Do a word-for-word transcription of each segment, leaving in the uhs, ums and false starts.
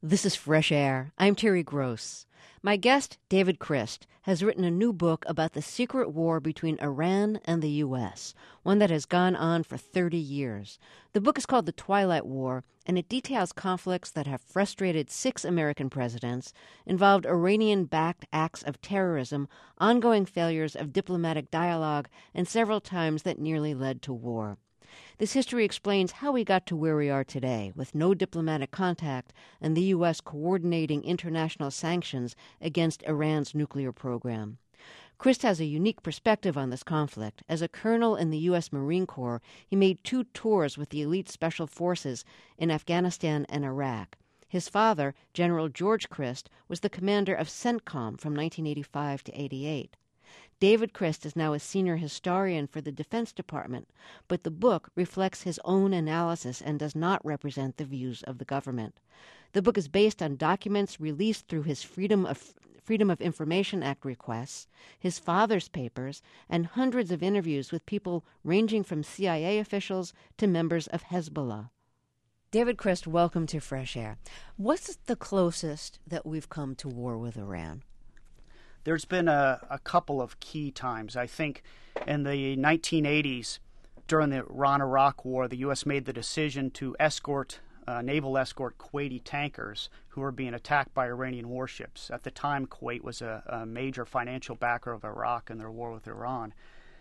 This is Fresh Air. I'm Terry Gross. My guest, David Christ, has written a new book about the secret war between Iran and the U S, one that has gone on for thirty years. The book is called The Twilight War, and it details conflicts that have frustrated six American presidents, involved Iranian-backed acts of terrorism, ongoing failures of diplomatic dialogue, and several times that nearly led to war. This history explains how we got to where we are today, with no diplomatic contact and the U S coordinating international sanctions against Iran's nuclear program. Christ has a unique perspective on this conflict. As a colonel in the U S Marine Corps, he made two tours with the elite special forces in Afghanistan and Iraq. His father, General George Christ, was the commander of CENTCOM from nineteen eighty-five to eighty-eight. David Christ is now a senior historian for the Defense Department, but the book reflects his own analysis and does not represent the views of the government. The book is based on documents released through his Freedom of Freedom of Information Act requests, his father's papers, and hundreds of interviews with people ranging from C I A officials to members of Hezbollah. David Christ, welcome to Fresh Air. What's the closest that we've come to war with Iran? There's been a, a couple of key times. I think in the nineteen eighties, during the Iran-Iraq War, the U S made the decision to escort, uh, naval escort Kuwaiti tankers who were being attacked by Iranian warships. At the time, Kuwait was a, a major financial backer of Iraq in their war with Iran.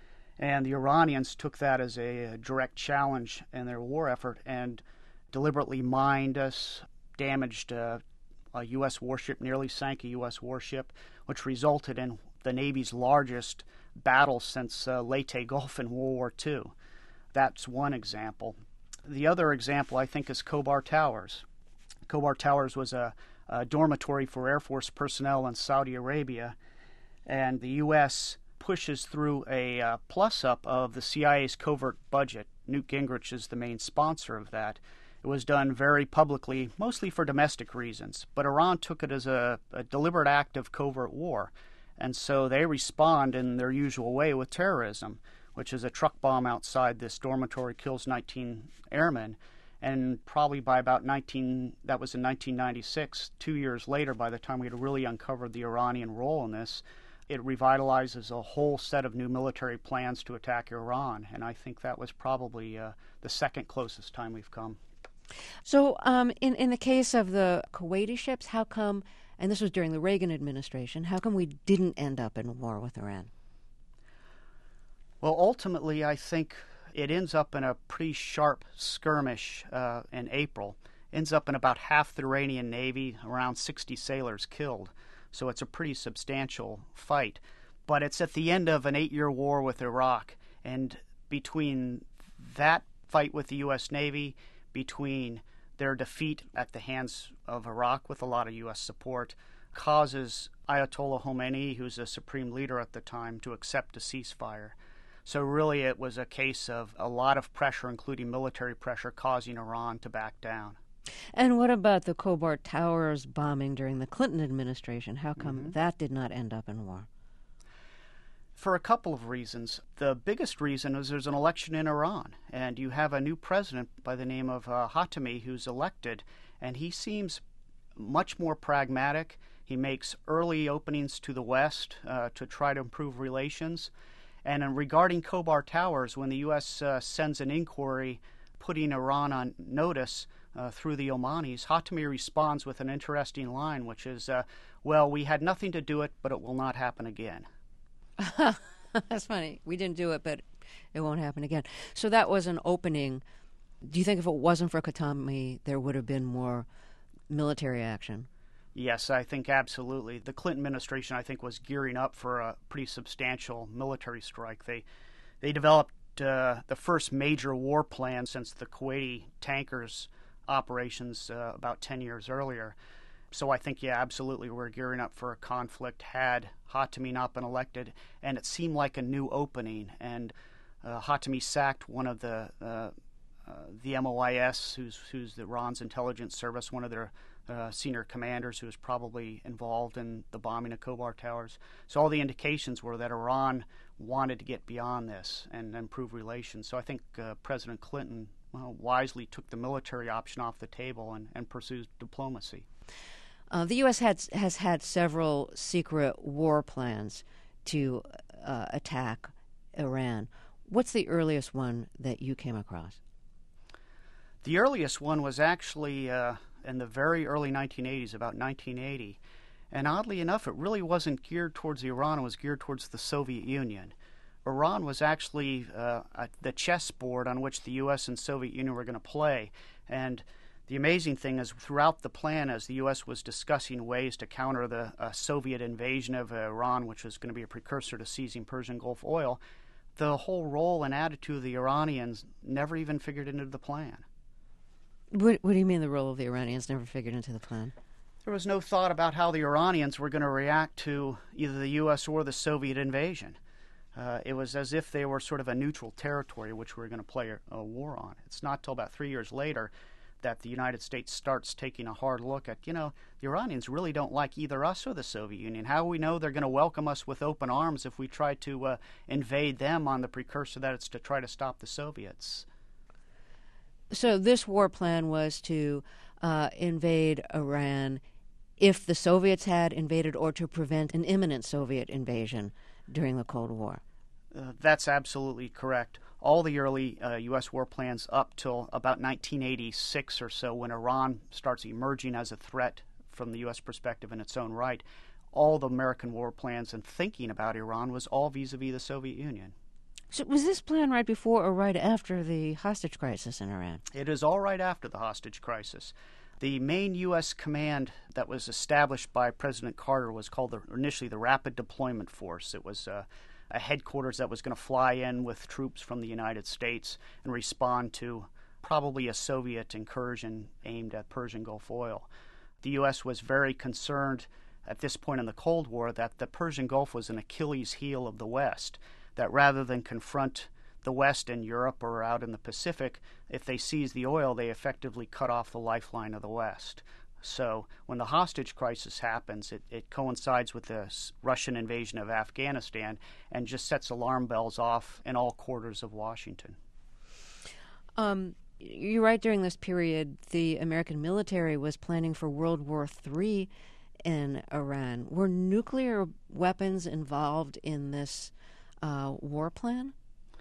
And the Iranians took that as a, a direct challenge in their war effort and deliberately mined us, damaged uh, a U S warship, nearly sank a U S warship, which resulted in the Navy's largest battle since uh, Leyte Gulf in World War Two. That's one example. The other example, I think, is Khobar Towers. Khobar Towers was a, a dormitory for Air Force personnel in Saudi Arabia, and the U S pushes through a uh, plus-up of the C I A's covert budget. Newt Gingrich is the main sponsor of that. It was done very publicly, mostly for domestic reasons, but Iran took it as a, a deliberate act of covert war, and so they respond in their usual way with terrorism, which is a truck bomb outside this dormitory kills nineteen airmen, and probably by about nineteen that was in nineteen ninety-six, two years later, by the time we had really uncovered the Iranian role in this, it revitalizes a whole set of new military plans to attack Iran, and I think that was probably uh, the second closest time we've come. So um, in, in the case of the Kuwaiti ships, how come, and this was during the Reagan administration, how come we didn't end up in war with Iran? Well, ultimately, I think it ends up in a pretty sharp skirmish uh, in April. Ends up in about half the Iranian Navy, around sixty sailors killed. So it's a pretty substantial fight. But it's at the end of an eight-year war with Iraq. And between that fight with the U S Navy, between their defeat at the hands of Iraq with a lot of U S support, causes Ayatollah Khomeini, who's a supreme leader at the time, to accept a ceasefire. So really it was a case of a lot of pressure, including military pressure, causing Iran to back down. And what about the Khobar Towers bombing during the Clinton administration? How come Mm-hmm. that did not end up in war? For a couple of reasons. The biggest reason is there's an election in Iran, and you have a new president by the name of uh, Khatami who's elected, and he seems much more pragmatic. He makes early openings to the West uh, to try to improve relations. And in regarding Khobar Towers, when the U S uh, sends an inquiry putting Iran on notice uh, through the Omanis, Khatami responds with an interesting line, which is, uh, well, we had nothing to do it, but it will not happen again. That's funny. We didn't do it, but it won't happen again. So that was an opening. Do you think if it wasn't for Khatami, there would have been more military action? Yes, I think absolutely. The Clinton administration, I think, was gearing up for a pretty substantial military strike. They they developed uh, the first major war plan since the Kuwaiti tankers operations uh, about ten years earlier. So I think, yeah, absolutely, we're gearing up for a conflict had Khatami not been elected, and it seemed like a new opening. And uh, Khatami sacked one of the uh, uh, the M O I S, who's who's the Iran's intelligence service, one of their uh, senior commanders, who was probably involved in the bombing of Khobar Towers. So all the indications were that Iran wanted to get beyond this and improve relations. So I think uh, President Clinton uh, wisely took the military option off the table and, and pursued diplomacy. Uh, the U S had, has had several secret war plans to uh, attack Iran. What's the earliest one that you came across? The earliest one was actually uh, in the very early nineteen eighties, about nineteen eighty. And oddly enough, it really wasn't geared towards Iran, it was geared towards the Soviet Union. Iran was actually uh, the chessboard on which the U S and Soviet Union were going to play. And the amazing thing is, throughout the plan, as the U S was discussing ways to counter the uh, Soviet invasion of uh, Iran, which was going to be a precursor to seizing Persian Gulf oil, the whole role and attitude of the Iranians never even figured into the plan. What, what do you mean the role of the Iranians never figured into the plan? There was no thought about how the Iranians were going to react to either the U S or the Soviet invasion. Uh, it was as if they were sort of a neutral territory which we were going to play a, a war on. It's not till about three years later that the United States starts taking a hard look at, you know, the Iranians really don't like either us or the Soviet Union. How do we know they're going to welcome us with open arms if we try to uh, invade them on the precursor that it's to try to stop the Soviets? So this war plan was to uh, invade Iran if the Soviets had invaded, or to prevent an imminent Soviet invasion during the Cold War. Uh, that's absolutely correct. All the early uh, U S war plans up till about nineteen eighty-six or so, when Iran starts emerging as a threat from the U S perspective in its own right, all the American war plans and thinking about Iran was all vis-a-vis the Soviet Union. So was this plan right before or right after the hostage crisis in Iran? It is all right after the hostage crisis. The main U S command that was established by President Carter was called the, initially the Rapid Deployment Force. It was uh, a headquarters that was going to fly in with troops from the United States and respond to probably a Soviet incursion aimed at Persian Gulf oil. The U S was very concerned at this point in the Cold War that the Persian Gulf was an Achilles heel of the West, that rather than confront the West in Europe or out in the Pacific, if they seized the oil, they effectively cut off the lifeline of the West. So when the hostage crisis happens, it, it coincides with the Russian invasion of Afghanistan and just sets alarm bells off in all quarters of Washington. Um, you're right, during this period, the American military was planning for World War Three in Iran. Were nuclear weapons involved in this uh, war plan?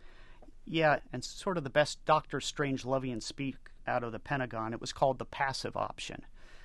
Yeah, and sort of the best Doctor Strangelovian speak out of the Pentagon, it was called the passive option.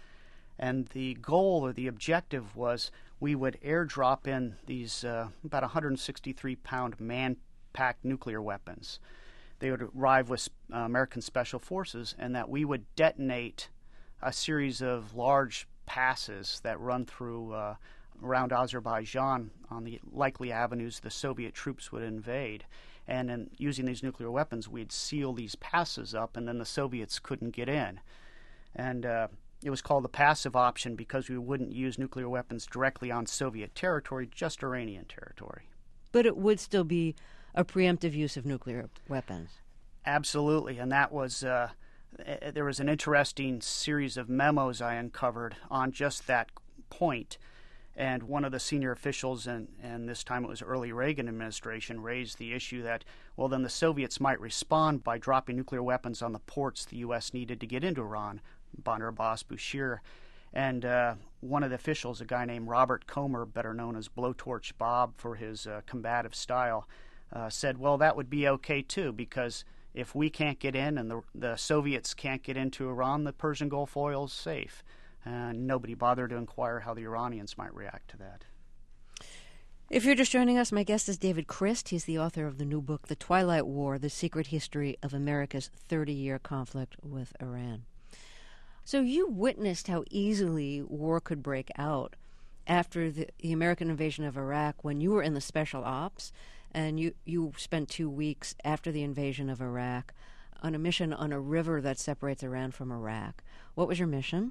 And the goal or the objective was we would airdrop in these uh, about one hundred sixty-three pound man-packed nuclear weapons. They would arrive with uh, American Special Forces, and that we would detonate a series of large passes that run through uh, around Azerbaijan on the likely avenues the Soviet troops would invade. And in using these nuclear weapons, we'd seal these passes up, and then the Soviets couldn't get in. And uh, it was called the passive option because we wouldn't use nuclear weapons directly on Soviet territory, just Iranian territory. But it would still be a preemptive use of nuclear weapons. Absolutely, and that was uh, there was an interesting series of memos I uncovered on just that point. And one of the senior officials, and, and this time it was early Reagan administration, raised the issue that, well, then the Soviets might respond by dropping nuclear weapons on the ports the U S needed to get into Iran, Bandar Abbas, Bushehr. And uh, one of the officials, a guy named Robert Comer, better known as Blowtorch Bob for his uh, combative style, uh, said, well, that would be okay too, because if we can't get in and the, the Soviets can't get into Iran, the Persian Gulf oil is safe. And uh, nobody bothered to inquire how the Iranians might react to that. If you're just joining us, my guest is David Crist. He's the author of the new book, The Twilight War, The Secret History of America's thirty-year Conflict with Iran. So you witnessed how easily war could break out after the, the American invasion of Iraq when you were in the Special Ops, and you, you spent two weeks after the invasion of Iraq on a mission on a river that separates Iran from Iraq. What was your mission?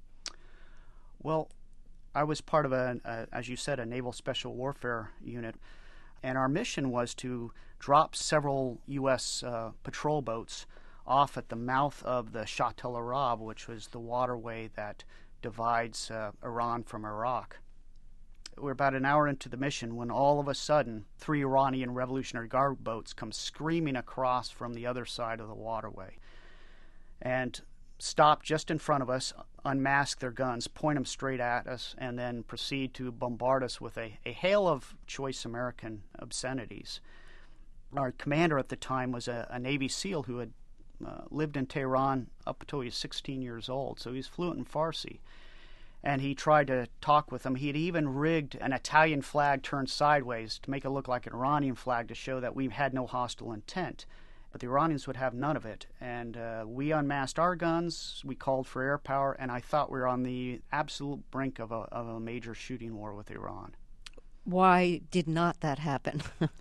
Well, I was part of, a, a, as you said, a naval special warfare unit, and our mission was to drop several U S uh, patrol boats off at the mouth of the Shatt el-Arab, which was the waterway that divides uh, Iran from Iraq. We're about an hour into the mission when all of a sudden three Iranian Revolutionary Guard boats come screaming across from the other side of the waterway. And stop just in front of us, unmask their guns, point them straight at us, and then proceed to bombard us with a, a hail of choice American obscenities. Our commander at the time was a, a Navy SEAL who had uh, lived in Tehran up until he was sixteen years old, so he was fluent in Farsi. And he tried to talk with them. He had even rigged an Italian flag turned sideways to make it look like an Iranian flag to show that we had no hostile intent. But the Iranians would have none of it. And uh, we unmasked our guns, we called for air power, and I thought we were on the absolute brink of a, of a major shooting war with Iran. Why did not that happen?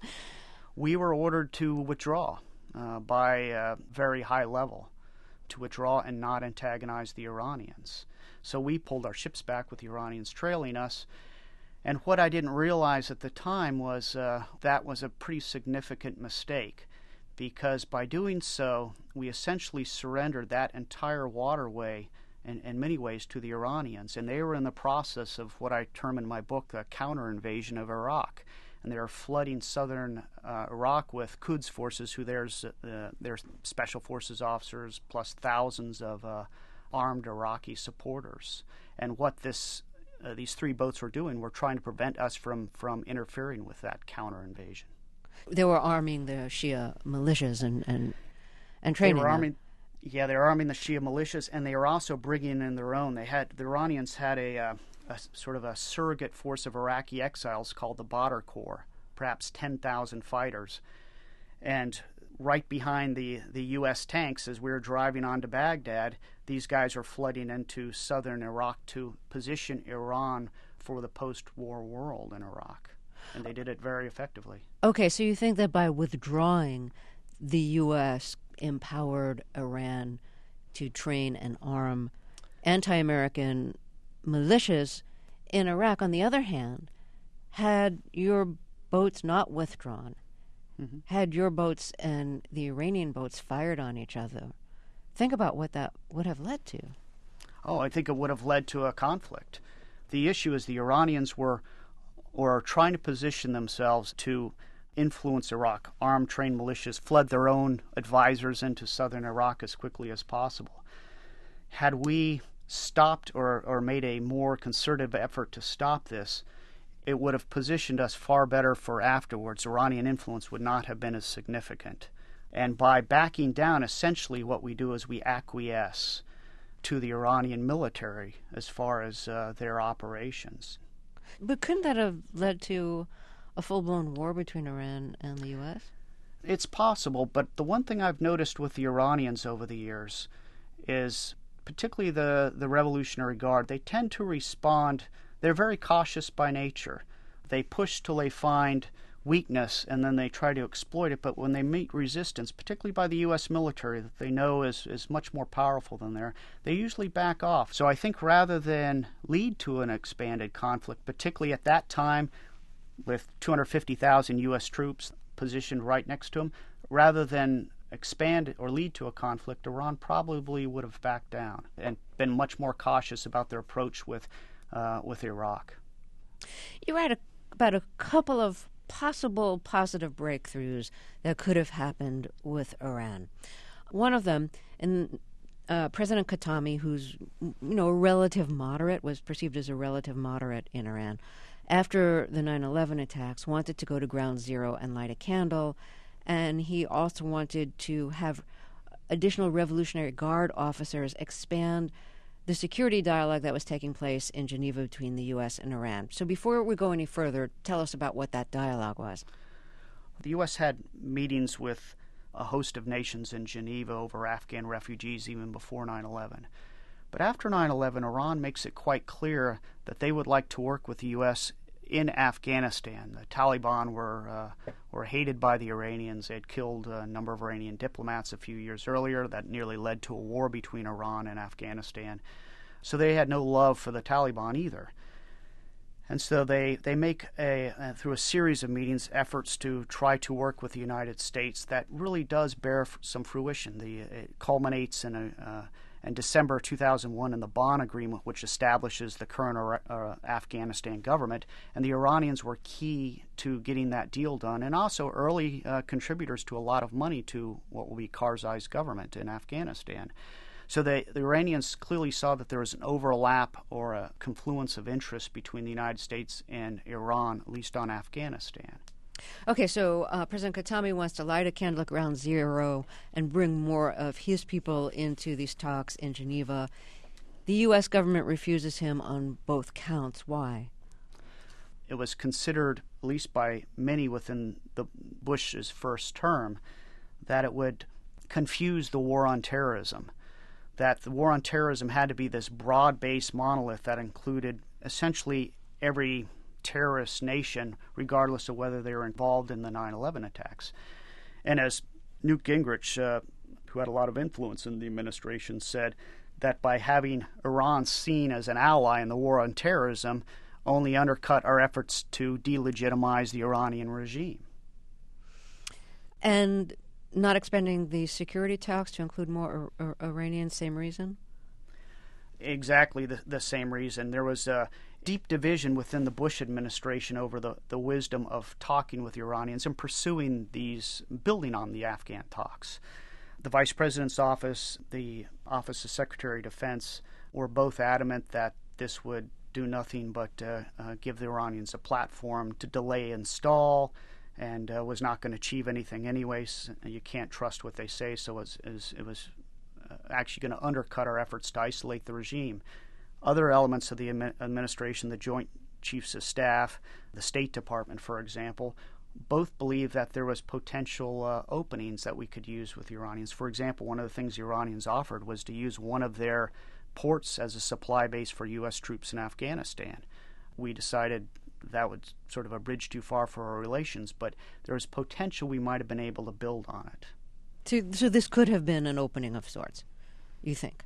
We were ordered to withdraw uh, by a very high level, to withdraw and not antagonize the Iranians. So we pulled our ships back with the Iranians trailing us. And what I didn't realize at the time was uh, that was a pretty significant mistake, because by doing so, we essentially surrendered that entire waterway in, in many ways to the Iranians. And they were in the process of what I term in my book a counter-invasion of Iraq. And they are flooding southern uh, Iraq with Quds forces, who there's uh, their special forces officers, plus thousands of uh, armed Iraqi supporters. And what this uh, these three boats were doing were trying to prevent us from, from interfering with that counter-invasion. They were arming the Shia militias and, and, and training they were them. arming, Yeah, they were arming the Shia militias, and they were also bringing in their own. They had the Iranians had a, uh, a sort of a surrogate force of Iraqi exiles called the Badr Corps, perhaps ten thousand fighters. And right behind the, the U S tanks, as we were driving on to Baghdad, these guys are flooding into southern Iraq to position Iran for the post-war world in Iraq. And they did it very effectively. Okay, so you think that by withdrawing, the U S empowered Iran to train and arm anti-American militias in Iraq. On the other hand, had your boats not withdrawn, mm-hmm. had your boats and the Iranian boats fired on each other, think about what that would have led to. Oh, I think it would have led to a conflict. The issue is the Iranians were or are trying to position themselves to influence Iraq. Armed, trained militias flood their own advisors into southern Iraq as quickly as possible. Had we stopped or, or made a more concerted effort to stop this, it would have positioned us far better for afterwards. Iranian influence would not have been as significant. And by backing down, essentially what we do is we acquiesce to the Iranian military as far as uh, their operations. But couldn't that have led to a full-blown war between Iran and the U S? It's possible, but the one thing I've noticed with the Iranians over the years is, particularly the, the Revolutionary Guard, they tend to respond. They're very cautious by nature. They push till they find weakness, and then they try to exploit it. But when they meet resistance, particularly by the U S military that they know is, is much more powerful than theirs, they usually back off. So I think rather than lead to an expanded conflict, particularly at that time with two hundred fifty thousand U S troops positioned right next to them, rather than expand or lead to a conflict, Iran probably would have backed down and been much more cautious about their approach with uh, with Iraq. You write a, about a couple of possible positive breakthroughs that could have happened with Iran. One of them, and uh, President Khatami, who's you know a relative moderate, was perceived as a relative moderate in Iran, after the nine eleven attacks, wanted to go to ground zero and light a candle, and he also wanted to have additional Revolutionary Guard officers expand the security dialogue that was taking place in Geneva between the U S and Iran. So before we go any further, tell us about what that dialogue was. The U S had meetings with a host of nations in Geneva over Afghan refugees even before nine eleven. But after nine eleven, Iran makes it quite clear that they would like to work with the U S in Afghanistan. The Taliban were uh, were hated by the Iranians. They had killed a number of Iranian diplomats a few years earlier. That nearly led to a war between Iran and Afghanistan. So they had no love for the Taliban either. And so they, they make, a, uh, through a series of meetings, efforts to try to work with the United States that really does bear f- some fruition. The, it culminates in a... Uh, in December two thousand one in the Bonn Agreement, which establishes the current uh, Afghanistan government, and the Iranians were key to getting that deal done, and also early uh, contributors to a lot of money to what will be Karzai's government in Afghanistan. So they, the Iranians clearly saw that there was an overlap or a confluence of interest between the United States and Iran, at least on Afghanistan. Okay, so uh, President Khatami wants to light a candle at ground zero and bring more of his people into these talks in Geneva. The U S government refuses him on both counts. Why? It was considered, at least by many within the Bush's first term, that it would confuse the war on terrorism, that the war on terrorism had to be this broad-based monolith that included essentially every terrorist nation, regardless of whether they were involved in the nine eleven attacks. And as Newt Gingrich, uh, who had a lot of influence in the administration, said that by having Iran seen as an ally in the war on terrorism only undercut our efforts to delegitimize the Iranian regime. And not expanding the security talks to include more Ir- Ir- Iranians, same reason? Exactly the, the same reason. There was a deep division within the Bush administration over the, the wisdom of talking with the Iranians and pursuing these, building on the Afghan talks. The Vice President's office, the Office of Secretary of Defense, were both adamant that this would do nothing but uh, uh, give the Iranians a platform to delay and stall, and uh, was not going to achieve anything anyways. You can't trust what they say, so it was, it was, it was uh, actually going to undercut our efforts to isolate the regime. Other elements of the administration, the Joint Chiefs of Staff, the State Department, for example, both believed that there was potential uh, openings that we could use with the Iranians. For example, one of the things the Iranians offered was to use one of their ports as a supply base for U S troops in Afghanistan. We decided that was sort of a bridge too far for our relations, but there was potential we might have been able to build on it. So, so this could have been an opening of sorts, you think?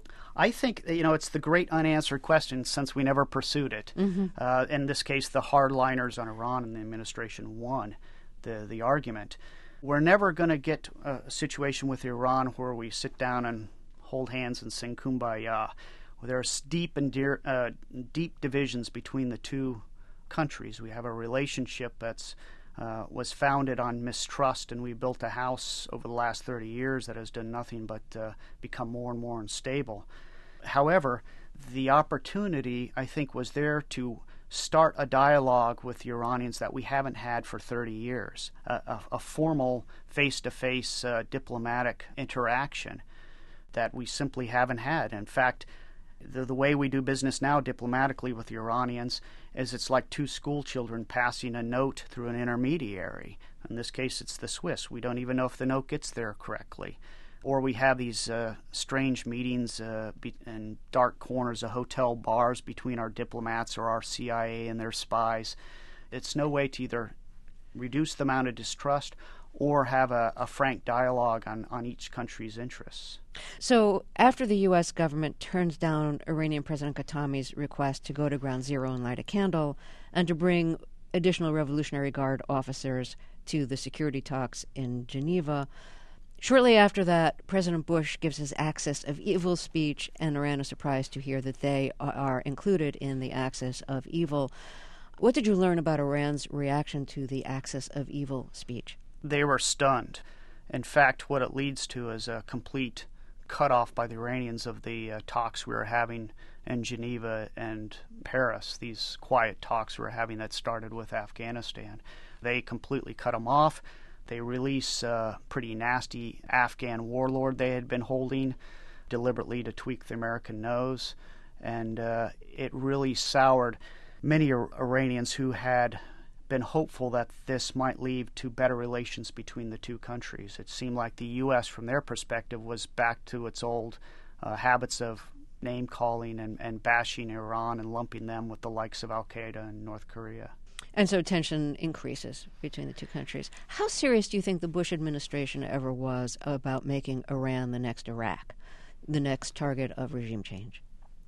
I think, you know, it's the great unanswered question since we never pursued it. Mm-hmm. Uh, in this case, the hardliners on Iran and the administration won the, the argument. We're never going to get a situation with Iran where we sit down and hold hands and sing Kumbaya. There's deep and dear, uh, deep divisions between the two countries. We have a relationship that's uh, was founded on mistrust, and we built a house over the last thirty years that has done nothing but uh, become more and more unstable. However, the opportunity, I think, was there to start a dialogue with the Iranians that we haven't had for thirty years, a, a, a formal face-to-face uh, diplomatic interaction that we simply haven't had. In fact, the, the way we do business now diplomatically with the Iranians is it's like two school children passing a note through an intermediary. In this case, it's the Swiss. We don't even know if the note gets there correctly. Or we have these uh, strange meetings uh, be- in dark corners of hotel bars between our diplomats or our C I A and their spies. It's no way to either reduce the amount of distrust or have a, a frank dialogue on, on each country's interests. So after the U S government turns down Iranian President Khatami's request to go to ground zero and light a candle and to bring additional Revolutionary Guard officers to the security talks in Geneva, shortly after that, President Bush gives his Axis of Evil speech, and Iran is surprised to hear that they are included in the Axis of Evil. What did you learn about Iran's reaction to the Axis of Evil speech? They were stunned. In fact, what it leads to is a complete cutoff by the Iranians of the uh, talks we were having in Geneva and Paris, these quiet talks we were having that started with Afghanistan. They completely cut them off. They release a pretty nasty Afghan warlord they had been holding deliberately to tweak the American nose. And uh, it really soured many Iranians who had been hopeful that this might lead to better relations between the two countries. It seemed like the U S, from their perspective, was back to its old uh, habits of name-calling and, and bashing Iran and lumping them with the likes of al-Qaeda and North Korea. And so tension increases between the two countries. How serious do you think the Bush administration ever was about making Iran the next Iraq, the next target of regime change?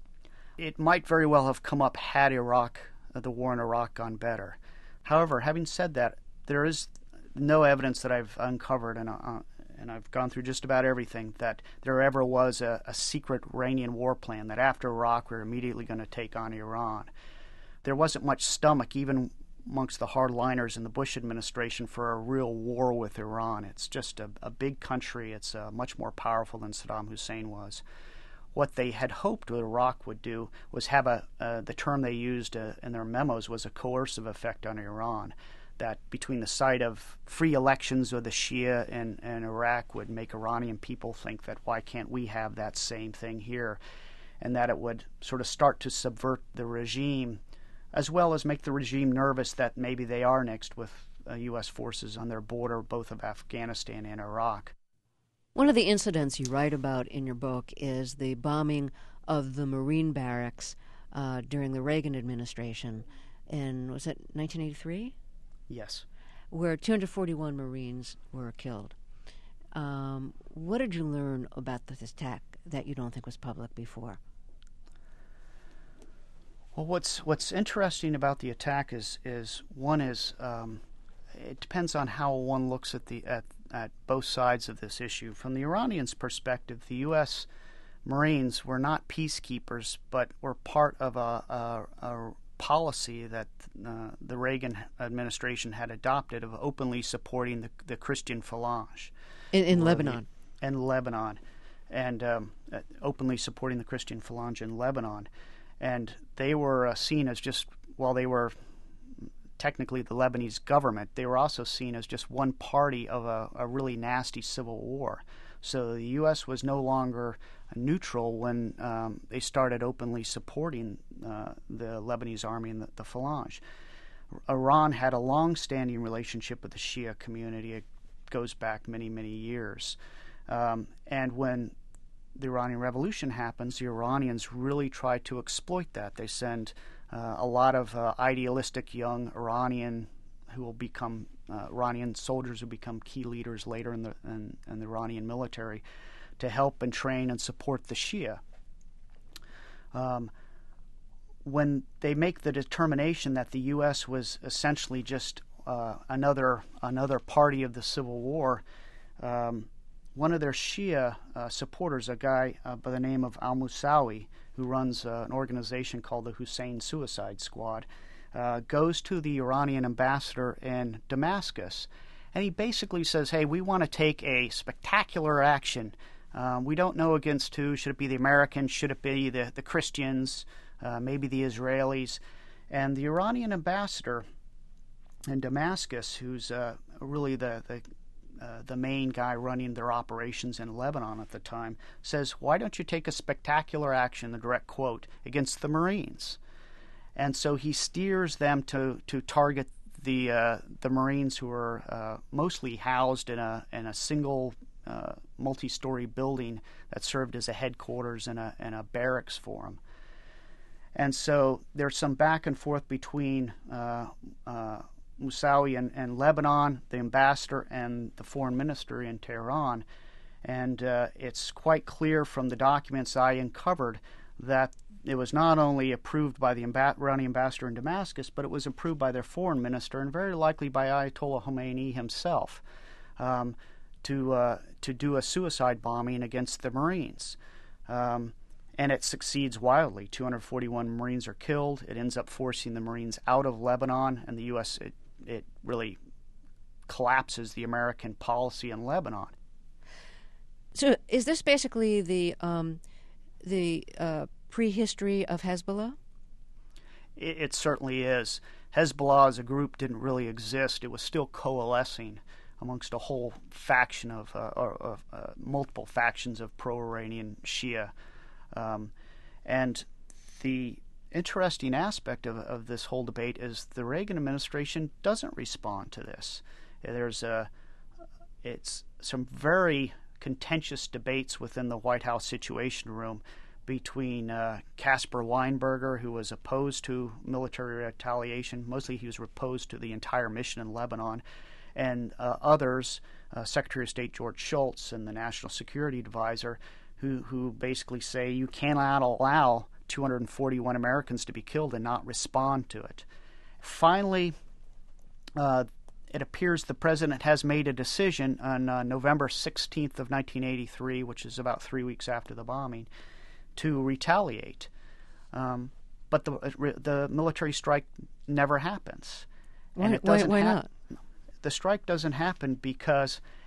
It might very well have come up had Iraq, uh, the war in Iraq, gone better. However, having said that, there is no evidence that I've uncovered, and, uh, and I've gone through just about everything, that there ever was a, a secret Iranian war plan, that after Iraq we were immediately going to take on Iran. There wasn't much stomach, even amongst the hardliners in the Bush administration, for a real war with Iran. It's just a, a big country. It's uh, much more powerful than Saddam Hussein was. what they had hoped that Iraq would do was have a, uh, the term they used uh, in their memos was a coercive effect on Iran, that between the sight of free elections of the Shia in, in Iraq would make Iranian people think that why can't we have that same thing here, and that it would sort of start to subvert the regime, as well as make the regime nervous that maybe they are next with uh, U S forces on their border, both of Afghanistan and Iraq. One of the incidents you write about in your book is the bombing of the Marine barracks uh, during the Reagan administration in, was it nineteen eighty-three? Yes. Where two hundred forty-one Marines were killed. Um, what did you learn about this attack that you don't think was public before? Well, what's what's interesting about the attack is is one is um, it depends on how one looks at the at at both sides of this issue. From the Iranians' perspective, the U S Marines were not peacekeepers, but were part of a, a, a policy that uh, the Reagan administration had adopted of openly supporting the, the Christian Phalange in, in Lebanon. The, in Lebanon, and um, uh, openly supporting the Christian Phalange in Lebanon. And they were uh, seen as just, while they were technically the Lebanese government, they were also seen as just one party of a, a really nasty civil war. So the U S was no longer neutral when um, they started openly supporting uh, the Lebanese army and the, the Phalange. Iran had a long-standing relationship with the Shia community. It goes back many, many years. Um, and when the Iranian Revolution happens, the Iranians really try to exploit that. They send uh, a lot of uh, idealistic young Iranian who will become uh, Iranian soldiers who become key leaders later in the in, in the Iranian military to help and train and support the Shia. Um, when they make the determination that the U S was essentially just uh, another another party of the Civil War, um, one of their Shia uh, supporters, a guy uh, by the name of al-Musawi, who runs uh, an organization called the Hussein Suicide Squad, uh, goes to the Iranian ambassador in Damascus, and he basically says, hey, we want to take a spectacular action. Um, we don't know against who. Should it be the Americans? Should it be the, the Christians? Uh, maybe the Israelis? And the Iranian ambassador in Damascus, who's uh, really the, the Uh, the main guy running their operations in Lebanon at the time, says, why don't you take a spectacular action, the direct quote, against the Marines? And so he steers them to, to target the uh, the Marines who are uh, mostly housed in a in a single uh, multi-story building that served as a headquarters and a, and a barracks for them. And so there's some back and forth between uh, uh, Musawi and, and Lebanon, the ambassador, and the foreign minister in Tehran. And uh, it's quite clear from the documents I uncovered that it was not only approved by the amb- Iranian ambassador in Damascus, but it was approved by their foreign minister and very likely by Ayatollah Khomeini himself um, to uh, to do a suicide bombing against the Marines. Um, and it succeeds wildly. two hundred forty-one Marines are killed. It ends up forcing the Marines out of Lebanon, and the U S it, it really collapses the American policy in Lebanon. So, is this basically the um, the uh, prehistory of Hezbollah? It, it certainly is. Hezbollah as a group didn't really exist. It was still coalescing amongst a whole faction of, uh, or, or uh, multiple factions of pro-Iranian Shia. Um, and the interesting aspect of, of this whole debate is the Reagan administration doesn't respond to this. There's a, it's some very contentious debates within the White House Situation Room between uh, Caspar Weinberger, who was opposed to military retaliation. Mostly he was opposed to the entire mission in Lebanon, and uh, others, uh, Secretary of State George Shultz and the National Security Advisor, who, who basically say you cannot allow two hundred forty-one Americans to be killed and not respond to it. Finally, uh, it appears the president has made a decision on uh, November sixteenth of nineteen eighty-three, which is about three weeks after the bombing, to retaliate. Um, but the the military strike never happens. Why, and it why, doesn't why hap- not? The strike doesn't happen because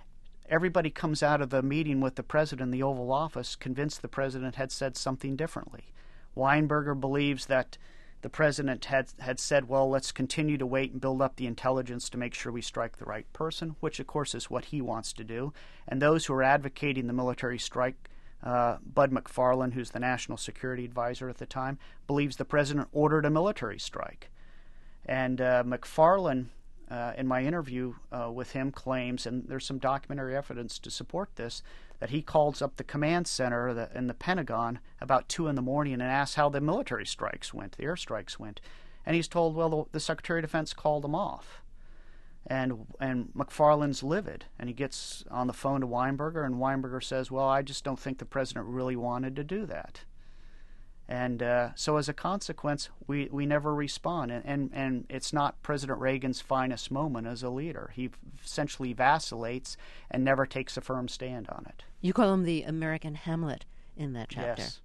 everybody comes out of the meeting with the president in the Oval Office convinced the president had said something differently. Weinberger believes that the president had, had said, well, let's continue to wait and build up the intelligence to make sure we strike the right person, which, of course, is what he wants to do. And those who are advocating the military strike, uh, Bud McFarlane, who's the national security advisor at the time, believes the president ordered a military strike. And uh, McFarlane, uh, in my interview uh, with him, claims, and there's some documentary evidence to support this, that he calls up the command center in the Pentagon about two in the morning and asks how the military strikes went, the airstrikes went. And he's told, well, the, the Secretary of Defense called them off. And and McFarlane's livid, and he gets on the phone to Weinberger, and Weinberger says, well, I just don't think the president really wanted to do that. And uh, so as a consequence, we, we never respond. And, and, and it's not President Reagan's finest moment as a leader. He essentially vacillates and never takes a firm stand on it. You call him the American Hamlet in that chapter. Yes.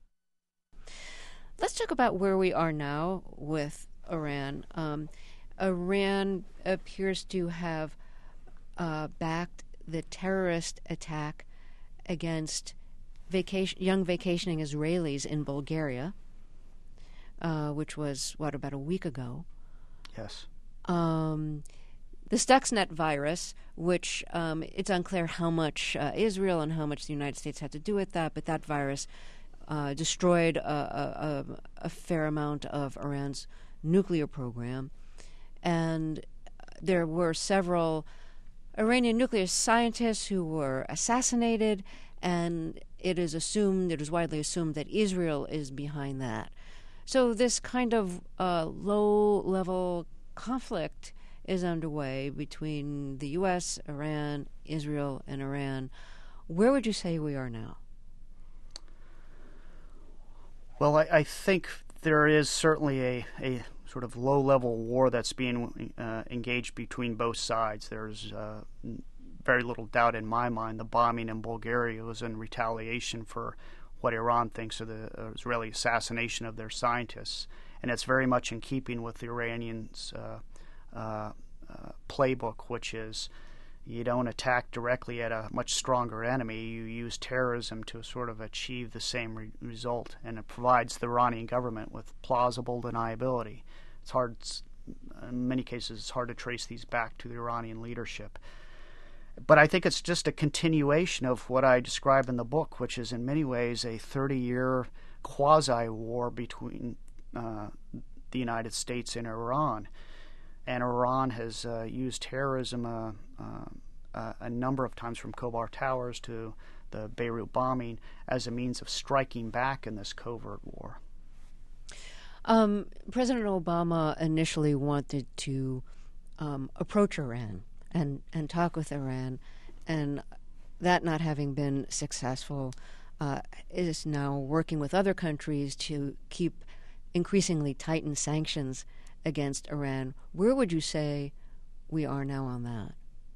Let's talk about where we are now with Iran. Um, Iran appears to have uh, backed the terrorist attack against Vacation, young vacationing Israelis in Bulgaria, uh, which was, what, about a week ago. Yes. Um, the Stuxnet virus, which um, it's unclear how much uh, Israel and how much the United States had to do with that, but that virus uh, destroyed a, a, a fair amount of Iran's nuclear program. And there were several Iranian nuclear scientists who were assassinated, and it is assumed, it is widely assumed that Israel is behind that. So this kind of uh, low-level conflict is underway between the U S, Iran, Israel, and Iran. Where would you say we are now? Well, I, I think there is certainly a, a sort of low-level war that's being uh, engaged between both sides. There's uh, very little doubt in my mind the bombing in Bulgaria was in retaliation for what Iran thinks of the uh, Israeli assassination of their scientists. And it's very much in keeping with the Iranians' uh, uh, uh, playbook, which is you don't attack directly at a much stronger enemy. You use terrorism to sort of achieve the same re- result. And it provides the Iranian government with plausible deniability. It's hard, in many cases, it's hard to trace these back to the Iranian leadership. But I think it's just a continuation of what I describe in the book, which is in many ways a thirty-year quasi-war between uh, the United States and Iran. And Iran has uh, used terrorism uh, uh, a number of times, from Khobar Towers to the Beirut bombing, as a means of striking back in this covert war. Um, President Obama initially wanted to um, approach Iran and, and talk with Iran, and that not having been successful, uh, is now working with other countries to keep increasingly tightened sanctions against Iran. Where would you say we are now on that?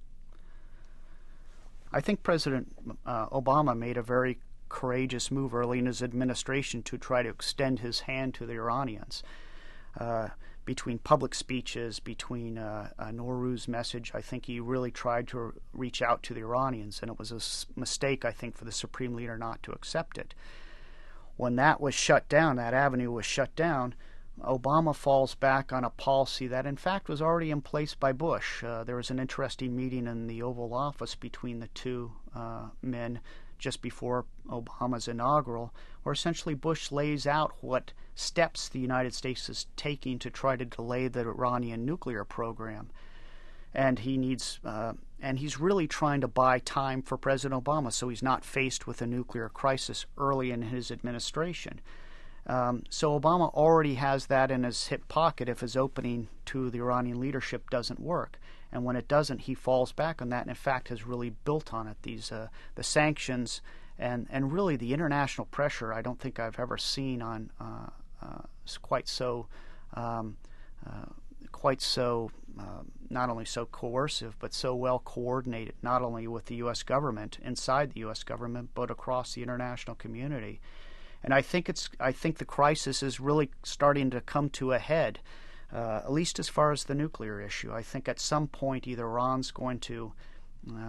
I think President uh, Obama made a very courageous move early in his administration to try to extend his hand to the Iranians. Uh, between public speeches, between uh, uh, Nowruz message, I think he really tried to reach out to the Iranians, and it was a s- mistake, I think, for the Supreme Leader not to accept it. When that was shut down, that avenue was shut down, Obama falls back on a policy that, in fact, was already in place by Bush. Uh, there was an interesting meeting in the Oval Office between the two uh, men just before Obama's inaugural, where essentially Bush lays out what steps the United States is taking to try to delay the Iranian nuclear program. And he needs, uh, and he's really trying to buy time for President Obama so he's not faced with a nuclear crisis early in his administration. Um, so Obama already has that in his hip pocket if his opening to the Iranian leadership doesn't work. And when it doesn't, he falls back on that, and in fact has really built on it. These uh, the sanctions and, and really the international pressure I don't think I've ever seen on uh, uh, quite so um, uh, quite so uh, not only so coercive but so well coordinated, not only with the U S government, inside the U S government, but across the international community. And I think it's I think the crisis is really starting to come to a head. Uh, at least as far as the nuclear issue. I think at some point either Iran's going to uh,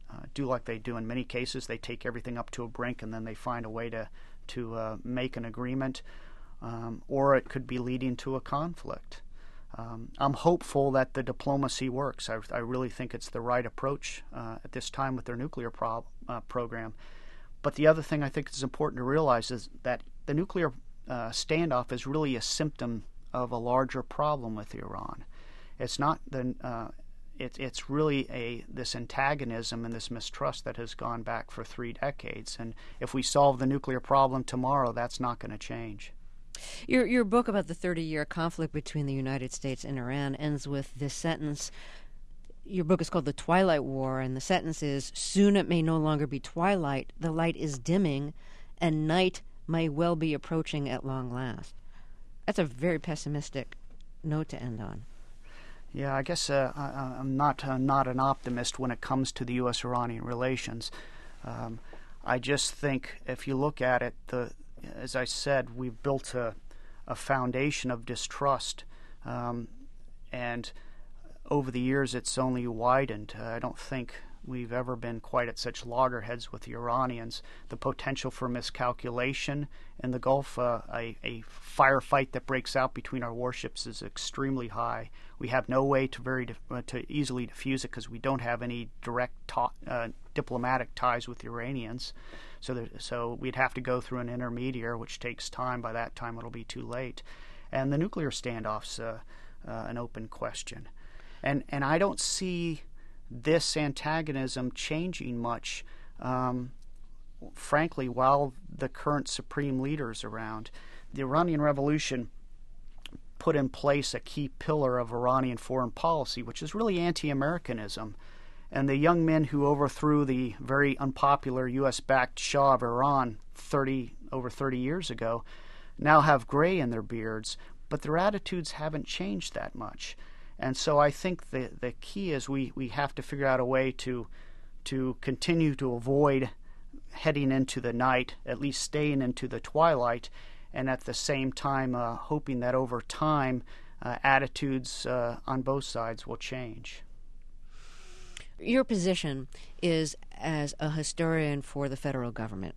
uh, do like they do in many cases. They take everything up to a brink and then they find a way to, to uh, make an agreement, um, or it could be leading to a conflict. Um, I'm hopeful that the diplomacy works. I, I really think it's the right approach uh, at this time with their nuclear pro- uh, program. But the other thing I think is important to realize is that the nuclear uh, standoff is really a symptom of a larger problem with Iran. It's not the uh, it, it's really a this antagonism and this mistrust that has gone back for three decades. And if we solve the nuclear problem tomorrow, that's not going to change. Your your book about the thirty-year conflict between the United States and Iran ends with this sentence. Your book is called The Twilight War, and the sentence is, "Soon it may no longer be twilight, the light is dimming, and night may well be approaching at long last." That's a very pessimistic note to end on. Yeah, I guess uh, I, I'm not uh, not an optimist when it comes to the U S Iranian relations. Um, I just think if you look at it, the as I said, we've built a, a foundation of distrust, um, and over the years it's only widened. Uh, I don't think we've ever been quite at such loggerheads with the Iranians. The potential for miscalculation in the Gulf, uh, a, a firefight that breaks out between our warships is extremely high. We have no way to very uh, to easily diffuse it because we don't have any direct ta- uh, diplomatic ties with the Iranians. So, there, so we'd have to go through an intermediary, which takes time. By that time, it'll be too late. And the nuclear standoff's uh, uh, an open question. And and I don't see this antagonism changing much, um, frankly, while the current supreme leader's around. The Iranian Revolution put in place a key pillar of Iranian foreign policy, which is really anti-Americanism. And the young men who overthrew the very unpopular U S-backed Shah of Iran thirty over thirty years ago now have gray in their beards, but their attitudes haven't changed that much. And so I think the the key is we, we have to figure out a way to to continue to avoid heading into the night, at least staying into the twilight, and at the same time uh, hoping that over time uh, attitudes uh, on both sides will change. Your position is as a historian for the federal government.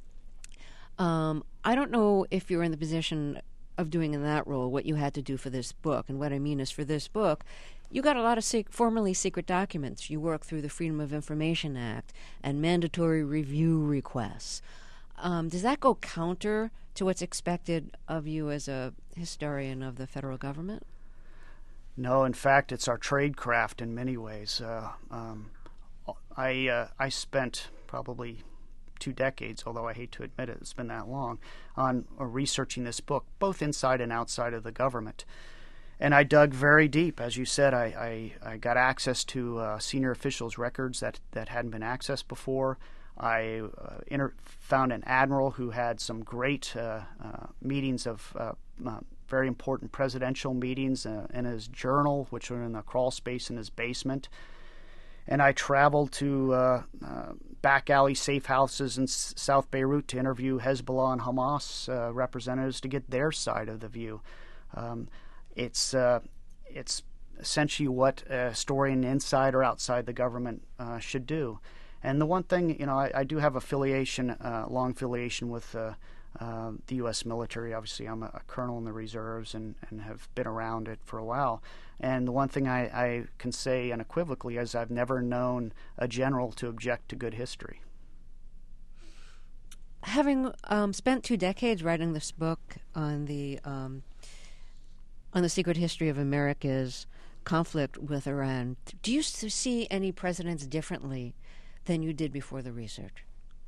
Um, I don't know if you're in the position of doing in that role what you had to do for this book. And what I mean is for this book, you got a lot of sec- formerly secret documents. You worked through the Freedom of Information Act and mandatory review requests. Um, does that go counter to what's expected of you as a historian of the federal government? No, in fact, it's our trade craft in many ways. Uh, um, I uh, I spent probably two decades, although I hate to admit it, it's been that long, on uh, researching this book, both inside and outside of the government. And I dug very deep. As you said, I, I, I got access to uh, senior officials' records that, that hadn't been accessed before. I uh, inter- found an admiral who had some great uh, uh, meetings of uh, uh, very important presidential meetings uh, in his journal, which were in the crawl space in his basement. And I traveled to uh, uh, back alley safe houses in S- South Beirut to interview Hezbollah and Hamas uh, representatives to get their side of the view. Um, it's uh, it's essentially what a historian inside or outside the government uh, should do. And the one thing, you know, I, I do have affiliation, uh, long affiliation with uh, uh, the U S military. Obviously, I'm a, a colonel in the reserves and, and have been around it for a while. And the one thing I, I can say unequivocally is I've never known a general to object to good history. Having um, spent two decades writing this book on the um, on the secret history of America's conflict with Iran, do you see any presidents differently than you did before the research?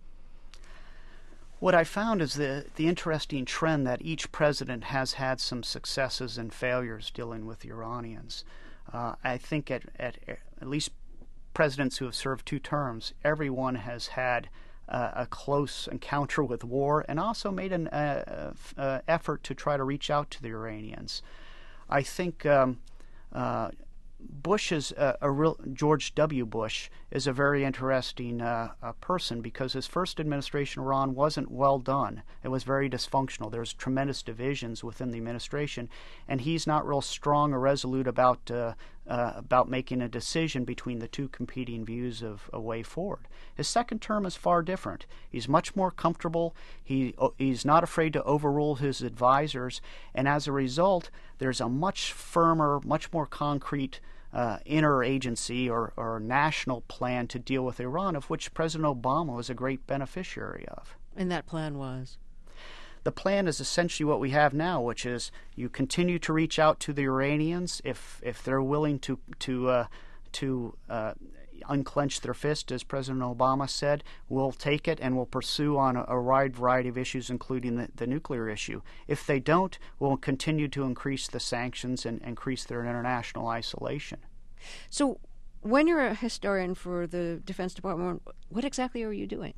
What I found is the the interesting trend that each president has had some successes and failures dealing with the Iranians. Uh, I think at, at at least presidents who have served two terms, everyone has had uh, a close encounter with war and also made an uh, uh, effort to try to reach out to the Iranians. I think um, uh, Bush is a, a real George W. Bush is a very interesting uh, uh, person because his first administration in Iran wasn't well done. It was very dysfunctional. There's tremendous divisions within the administration, and he's not real strong or resolute about uh, uh, about making a decision between the two competing views of a way forward. His second term is far different. He's much more comfortable. He he's not afraid to overrule his advisors, and as a result, there's a much firmer, much more concrete uh, interagency or, or national plan to deal with Iran, of which President Obama was a great beneficiary of. And that plan was? The plan is essentially what we have now, which is you continue to reach out to the Iranians if if they're willing to to uh, to uh, unclench their fist, as President Obama said. We'll take it and we'll pursue on a, a wide variety of issues, including the, the nuclear issue. If they don't, we'll continue to increase the sanctions and increase their international isolation. So, when you're a historian for the Defense Department, what exactly are you doing?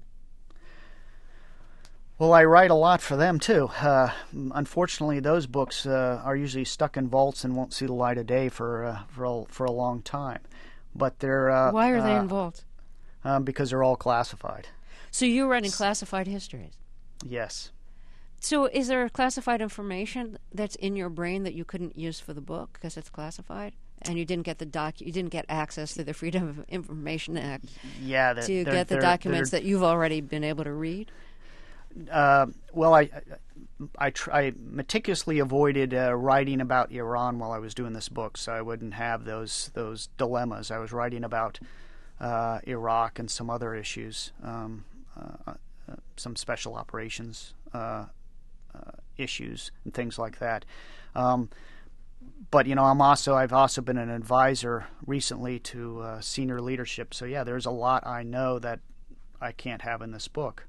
Well, I write a lot for them, too. Uh, unfortunately, those books uh, are usually stuck in vaults and won't see the light of day for uh, for, a, for a long time. But they're... Uh, Why are they uh, in vaults? Um, because they're all classified. So you're writing classified histories? Yes. So is there classified information that's in your brain that you couldn't use for the book because it's classified? And you didn't get the doc, you didn't get access to the Freedom of Information Act yeah, to get the documents that you've already been able to read? Uh, well, I I, tr- I meticulously avoided uh, writing about Iran while I was doing this book, so I wouldn't have those those dilemmas. I was writing about uh, Iraq and some other issues, um, uh, uh, some special operations uh, uh, issues and things like that. Um, but you know, I'm also I've also been an advisor recently to uh, senior leadership. So yeah, there's a lot I know that I can't have in this book.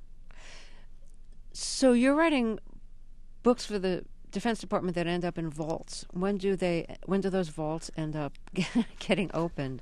So you're writing books for the Defense Department that end up in vaults. When do they? When do those vaults end up getting opened?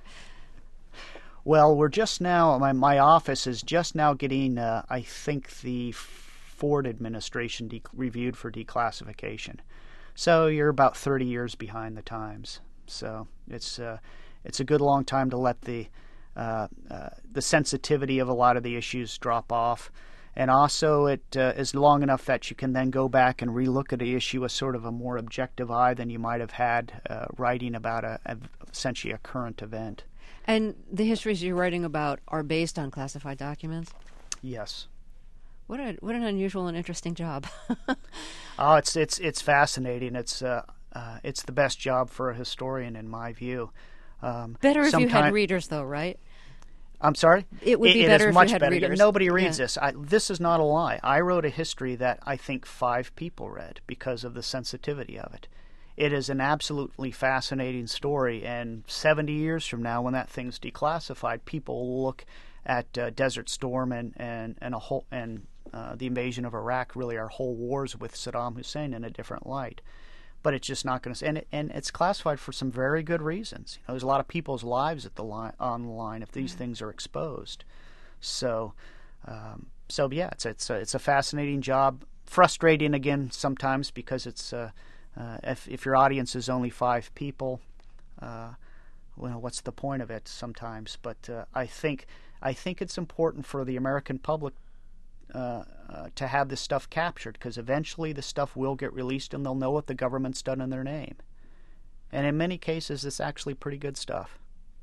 Well, we're just now. My my office is just now getting. Uh, I think the Ford administration de- reviewed for declassification. So you're about thirty years behind the times. So it's uh, it's a good long time to let the uh, uh, the sensitivity of a lot of the issues drop off. And also it uh, is long enough that you can then go back and relook at the issue with sort of a more objective eye than you might have had uh, writing about a, a essentially a current event. And the histories you're writing about are based on classified documents? Yes. What a what an unusual and interesting job. Oh, it's it's it's fascinating. It's uh, uh, it's the best job for a historian in my view. Um, Better if sometime... you had readers, though, right? I'm sorry? It would be it, better it is if much you had better. readers. Nobody reads yeah. this. I, this is not a lie. I wrote a history that I think five people read because of the sensitivity of it. It is an absolutely fascinating story, and seventy years from now, when that thing's declassified, people will look at uh, Desert Storm and and and a whole and uh, the invasion of Iraq, really our whole wars with Saddam Hussein, in a different light. But it's just not going to. And it, and it's classified for some very good reasons. You know, there's a lot of people's lives at the line on the line if these mm-hmm. things are exposed. So, um, so yeah, it's it's a, it's a fascinating job. Frustrating again sometimes because it's uh, uh, if if your audience is only five people, uh, well, what's the point of it sometimes? But uh, I think I think it's important for the American public Uh, uh, to have this stuff captured, because eventually the stuff will get released and they'll know what the government's done in their name. And in many cases, it's actually pretty good stuff.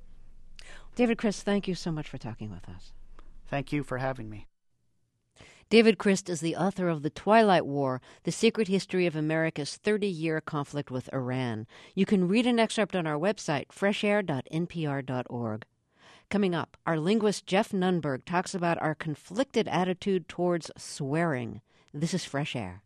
David Crist, thank you so much for talking with us. Thank you for having me. David Crist is the author of The Twilight War, The Secret History of America's thirty-year conflict with Iran. You can read an excerpt on our website, fresh air dot n p r dot org. Coming up, our linguist Jeff Nunberg talks about our conflicted attitude towards swearing. This is Fresh Air.